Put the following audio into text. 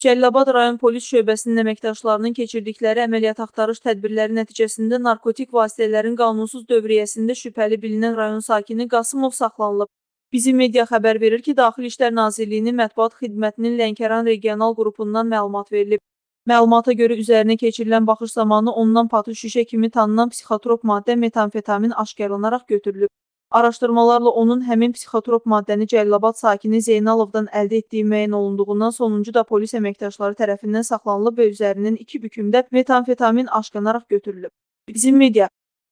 Cəlilabad rayon polis şöbəsinin əməkdaşlarının keçirdikləri əməliyyat axtarış tədbirləri nəticəsində narkotik vasitələrin qanunsuz dövriyyəsində şübhəli bilinən rayon sakini Qasımov saxlanılıb. Bizim media xəbər verir ki, Daxili İşlər Nazirliyinin Mətbuat Xidmətinin Lənkəran regional qrupundan məlumat verilib. Məlumata görə üzərinə keçirilən baxış zamanı ondan patı şüşə kimi tanınan psixotrop maddə metamfetamin aşkarlanaraq götürülüb. Araşdırmalarla onun həmin psixotrop maddəni Cəlilabad sakini Zeynalovdan əldə etdiyi müəyyən olunduğundan sonuncu da polis əməkdaşları tərəfindən saxlanılıb və üzərindən 2 bükümdə metamfetamin aşqanaraq götürülüb. Bizim media